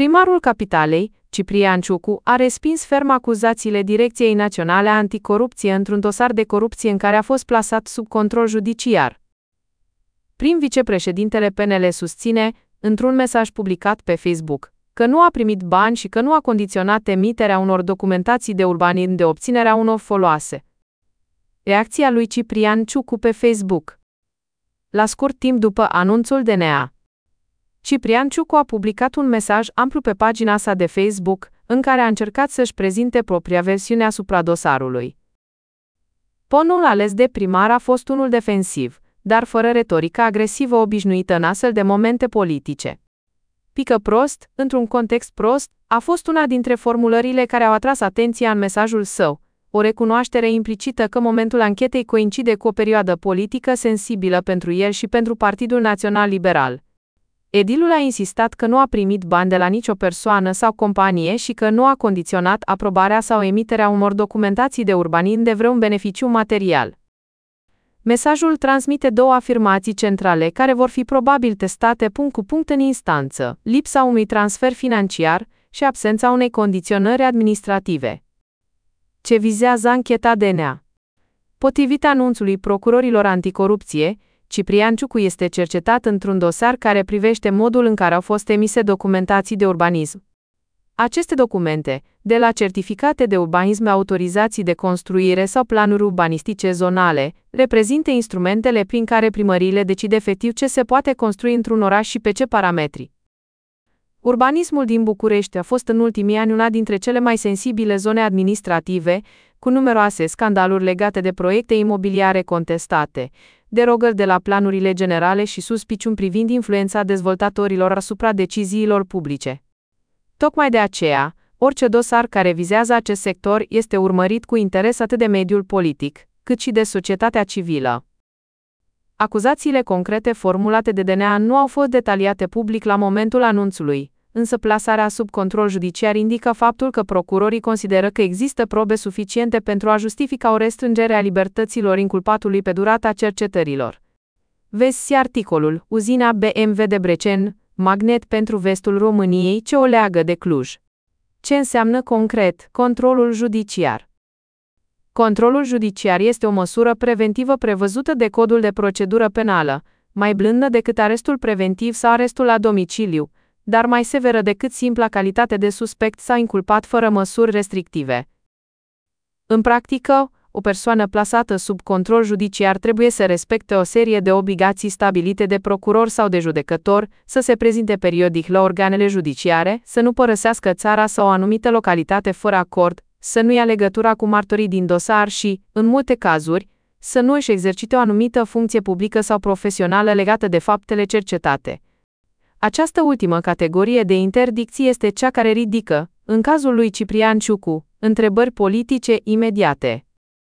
Primarul Capitalei, Ciprian Ciucu, a respins ferm acuzațiile Direcției Naționale Anticorupție într-un dosar de corupție în care a fost plasat sub control judiciar. Prim-vicepreședintele PNL susține, într-un mesaj publicat pe Facebook, că nu a primit bani și că nu a condiționat emiterea unor documentații de urbanism de obținerea unor foloase. Reacția lui Ciprian Ciucu pe Facebook. La scurt timp după anunțul DNA, Ciprian Ciucu a publicat un mesaj amplu pe pagina sa de Facebook, în care a încercat să-și prezinte propria versiune asupra dosarului. Tonul ales de primar a fost unul defensiv, dar fără retorica agresivă obișnuită în astfel de momente politice. Pică prost, într-un context prost, a fost una dintre formulările care au atras atenția în mesajul său, o recunoaștere implicită că momentul anchetei coincide cu o perioadă politică sensibilă pentru el și pentru Partidul Național Liberal. Edilul a insistat că nu a primit bani de la nicio persoană sau companie și că nu a condiționat aprobarea sau emiterea unor documentații de urbanism de vreun beneficiu material. Mesajul transmite două afirmații centrale care vor fi probabil testate punct cu punct în instanță: lipsa unui transfer financiar și absența unei condiționări administrative. Ce vizează ancheta DNA? Potrivit anunțului procurorilor anticorupție, Ciprian Ciucu este cercetat într-un dosar care privește modul în care au fost emise documentații de urbanism. Aceste documente, de la certificate de urbanism, autorizații de construire sau planuri urbanistice zonale, reprezintă instrumentele prin care primăriile decid efectiv ce se poate construi într-un oraș și pe ce parametri. Urbanismul din București a fost în ultimii ani una dintre cele mai sensibile zone administrative, cu numeroase scandaluri legate de proiecte imobiliare contestate, derogări de la planurile generale și suspiciuni privind influența dezvoltatorilor asupra deciziilor publice. Tocmai de aceea, orice dosar care vizează acest sector este urmărit cu interes atât de mediul politic, cât și de societatea civilă. Acuzațiile concrete formulate de DNA nu au fost detaliate public la momentul anunțului, însă plasarea sub control judiciar indică faptul că procurorii consideră că există probe suficiente pentru a justifica o restrângere a libertăților inculpatului pe durata cercetărilor. Vezi articolul Uzina BMW Debrecen, magnet pentru vestul României ce o leagă de Cluj. Ce înseamnă concret controlul judiciar? Controlul judiciar este o măsură preventivă prevăzută de Codul de Procedură Penală, mai blândă decât arestul preventiv sau arestul la domiciliu, dar mai severă decât simpla calitate de suspect sau inculpat fără măsuri restrictive. În practică, o persoană plasată sub control judiciar trebuie să respecte o serie de obligații stabilite de procuror sau de judecător, să se prezinte periodic la organele judiciare, să nu părăsească țara sau o anumită localitate fără acord, să nu ia legătura cu martorii din dosar și, în multe cazuri, să nu își exercite o anumită funcție publică sau profesională legată de faptele cercetate. Această ultimă categorie de interdicții este cea care ridică, în cazul lui Ciprian Ciucu, întrebări politice imediate.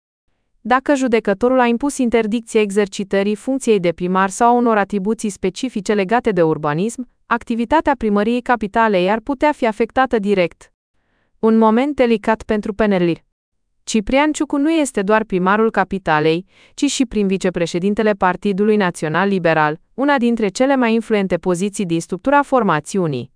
Dacă judecătorul a impus interdicția exercitării funcției de primar sau unor atribuții specifice legate de urbanism, activitatea primăriei Capitalei ar putea fi afectată direct. Un moment delicat pentru PNL. Ciprian Ciucu nu este doar primarul Capitalei, ci și prim-vicepreședintele Partidului Național Liberal, una dintre cele mai influente poziții din structura formațiunii.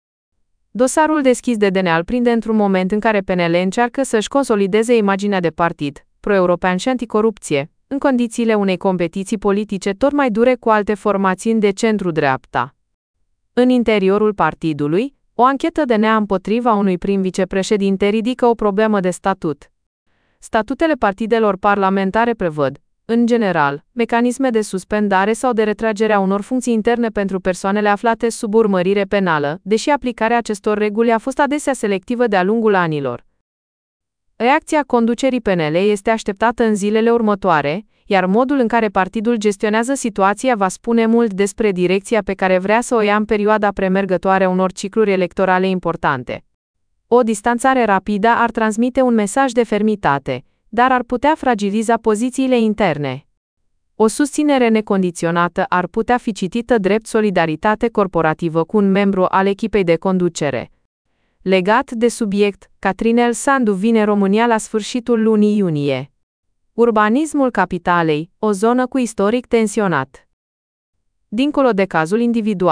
Dosarul deschis de DNA îl prinde într-un moment în care PNL încearcă să-și consolideze imaginea de partid pro-european și anticorupție, în condițiile unei competiții politice tot mai dure cu alte formațiuni de centru-dreapta. În interiorul partidului, o anchetă DNA împotriva unui prim-vicepreședinte ridică o problemă de statut. Statutele partidelor parlamentare prevăd, în general, mecanisme de suspendare sau de retragere a unor funcții interne pentru persoanele aflate sub urmărire penală, deși aplicarea acestor reguli a fost adesea selectivă de-a lungul anilor. Reacția conducerii PNL este așteptată în zilele următoare, iar modul în care partidul gestionează situația va spune mult despre direcția pe care vrea să o ia în perioada premergătoare a unor cicluri electorale importante. O distanțare rapidă ar transmite un mesaj de fermitate, dar ar putea fragiliza pozițiile interne. O susținere necondiționată ar putea fi citită drept solidaritate corporativă cu un membru al echipei de conducere. Legat de subiect, Catrinel Sandu vine în România la sfârșitul lunii iunie. Urbanismul Capitalei, o zonă cu istoric tensionat. Dincolo de cazul individual,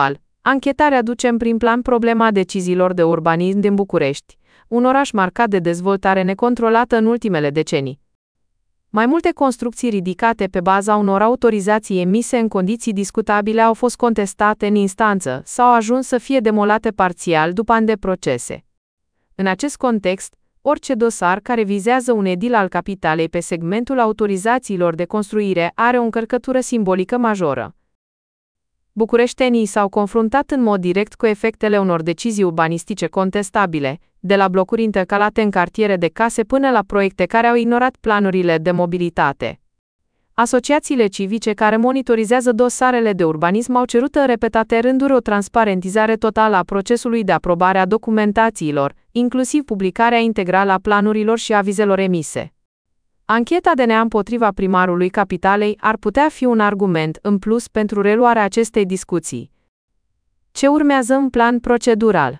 Anchetarea aduce în prim plan problema deciziilor de urbanism din București, un oraș marcat de dezvoltare necontrolată în ultimele decenii. Mai multe construcții ridicate pe baza unor autorizații emise în condiții discutabile au fost contestate în instanță sau au ajuns să fie demolate parțial după ani de procese. În acest context, orice dosar care vizează un edil al capitalei pe segmentul autorizațiilor de construire are o încărcătură simbolică majoră. Bucureștenii s-au confruntat în mod direct cu efectele unor decizii urbanistice contestabile, de la blocuri intercalate în cartiere de case până la proiecte care au ignorat planurile de mobilitate. Asociațiile civice care monitorizează dosarele de urbanism au cerut în repetate rânduri o transparentizare totală a procesului de aprobare a documentațiilor, inclusiv publicarea integrală a planurilor și avizelor emise. Ancheta DNA împotriva primarului capitalei ar putea fi un argument în plus pentru reluarea acestei discuții. Ce urmează în plan procedural?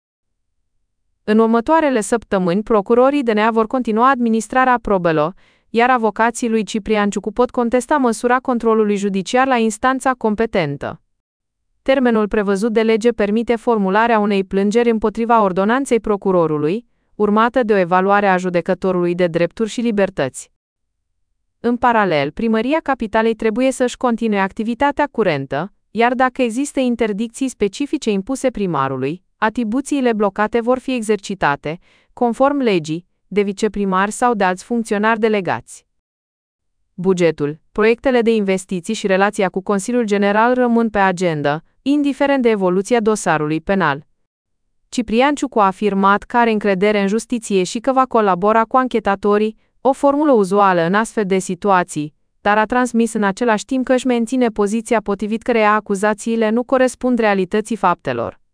În următoarele săptămâni, procurorii DNA vor continua administrarea probelor, iar avocații lui Ciprian Ciucu pot contesta măsura controlului judiciar la instanța competentă. Termenul prevăzut de lege permite formularea unei plângeri împotriva ordonanței procurorului, urmată de o evaluare a judecătorului de drepturi și libertăți. În paralel, Primăria Capitalei trebuie să-și continue activitatea curentă, iar dacă există interdicții specifice impuse primarului, atribuțiile blocate vor fi exercitate, conform legii, de viceprimari sau de alți funcționari delegați. Bugetul, proiectele de investiții și relația cu Consiliul General rămân pe agenda, indiferent de evoluția dosarului penal. Ciprian Ciucu a afirmat că are încredere în justiție și că va colabora cu anchetatorii, o formulă uzuală în astfel de situații, dar a transmis în același timp că își menține poziția potrivit căreia acuzațiile nu corespund realității faptelor.